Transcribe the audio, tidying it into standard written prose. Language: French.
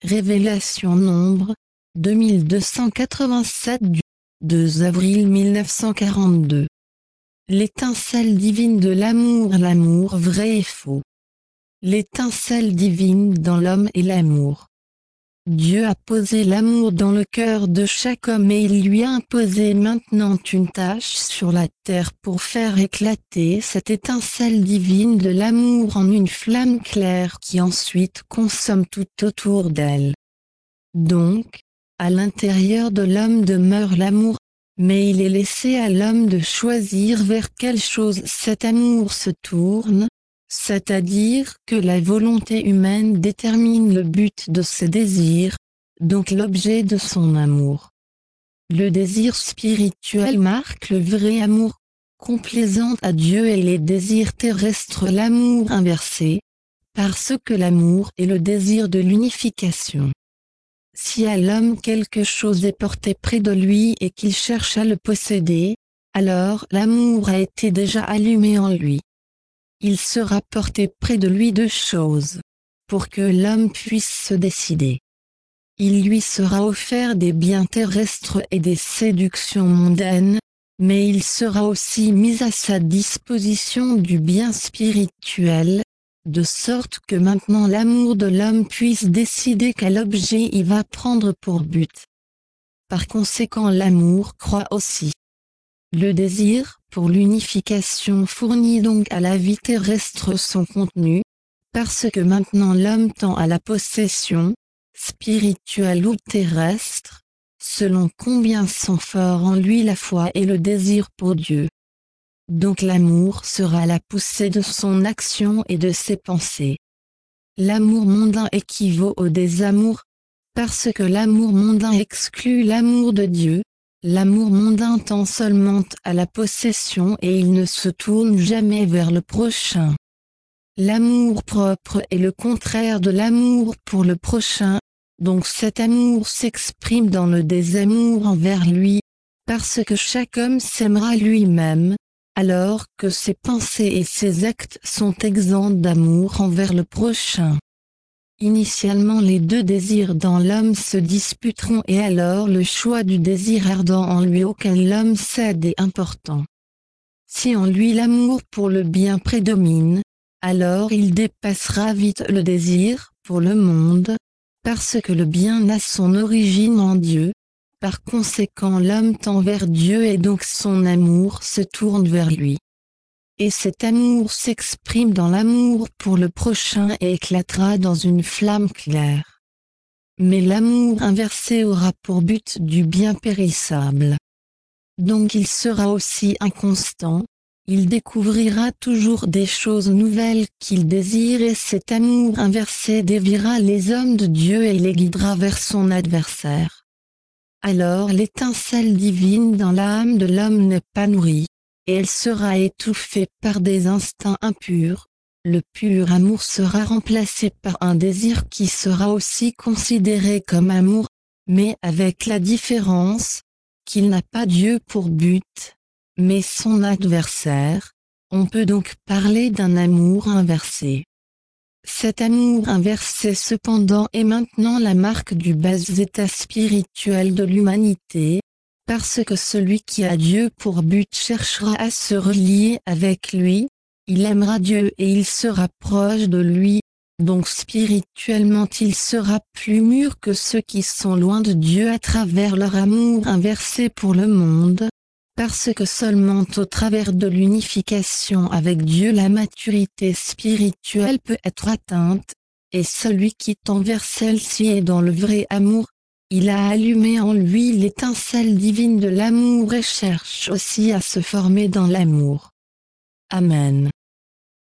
Révélation Nombre, 2287 du 2 avril 1942. L'étincelle divine de l'amour vrai et faux. L'étincelle divine dans l'homme et l'amour. Dieu a posé l'amour dans le cœur de chaque homme et il lui a imposé maintenant une tâche sur la terre pour faire éclater cette étincelle divine de l'amour en une flamme claire qui ensuite consomme tout autour d'elle. Donc, à l'intérieur de l'homme demeure l'amour, mais il est laissé à l'homme de choisir vers quelle chose cet amour se tourne, c'est-à-dire que la volonté humaine détermine le but de ses désirs, donc l'objet de son amour. Le désir spirituel marque le vrai amour, complaisant à Dieu, et les désirs terrestres l'amour inversé, parce que l'amour est le désir de l'unification. Si à l'homme quelque chose est porté près de lui et qu'il cherche à le posséder, alors l'amour a été déjà allumé en lui. Il sera porté près de lui deux choses, pour que l'homme puisse se décider. Il lui sera offert des biens terrestres et des séductions mondaines, mais il sera aussi mis à sa disposition du bien spirituel, de sorte que maintenant l'amour de l'homme puisse décider quel objet il va prendre pour but. Par conséquent, l'amour croit aussi. Le désir pour l'unification fournit donc à la vie terrestre son contenu, parce que maintenant l'homme tend à la possession, spirituelle ou terrestre, selon combien sont forts en lui la foi et le désir pour Dieu. Donc l'amour sera la poussée de son action et de ses pensées. L'amour mondain équivaut au désamour, parce que l'amour mondain exclut l'amour de Dieu. L'amour mondain tend seulement à la possession et il ne se tourne jamais vers le prochain. L'amour propre est le contraire de l'amour pour le prochain, donc cet amour s'exprime dans le désamour envers lui, parce que chaque homme s'aimera lui-même, alors que ses pensées et ses actes sont exempts d'amour envers le prochain. Initialement, les deux désirs dans l'homme se disputeront et alors le choix du désir ardent en lui auquel l'homme cède est important. Si en lui l'amour pour le bien prédomine, alors il dépassera vite le désir pour le monde, parce que le bien a son origine en Dieu. Par conséquent, l'homme tend vers Dieu et donc son amour se tourne vers lui. Et cet amour s'exprime dans l'amour pour le prochain et éclatera dans une flamme claire. Mais l'amour inversé aura pour but du bien périssable. Donc il sera aussi inconstant, il découvrira toujours des choses nouvelles qu'il désire et cet amour inversé déviera les hommes de Dieu et les guidera vers son adversaire. Alors l'étincelle divine dans l'âme de l'homme n'est pas nourrie, et elle sera étouffée par des instincts impurs. Le pur amour sera remplacé par un désir qui sera aussi considéré comme amour, mais avec la différence qu'il n'a pas Dieu pour but, mais son adversaire. On peut donc parler d'un amour inversé. Cet amour inversé cependant est maintenant la marque du bas état spirituel de l'humanité, parce que celui qui a Dieu pour but cherchera à se relier avec lui, il aimera Dieu et il sera proche de lui, donc spirituellement il sera plus mûr que ceux qui sont loin de Dieu à travers leur amour inversé pour le monde, parce que seulement au travers de l'unification avec Dieu la maturité spirituelle peut être atteinte, et celui qui tend vers celle-ci est dans le vrai amour. Il a allumé en lui l'étincelle divine de l'amour et cherche aussi à se former dans l'amour. Amen.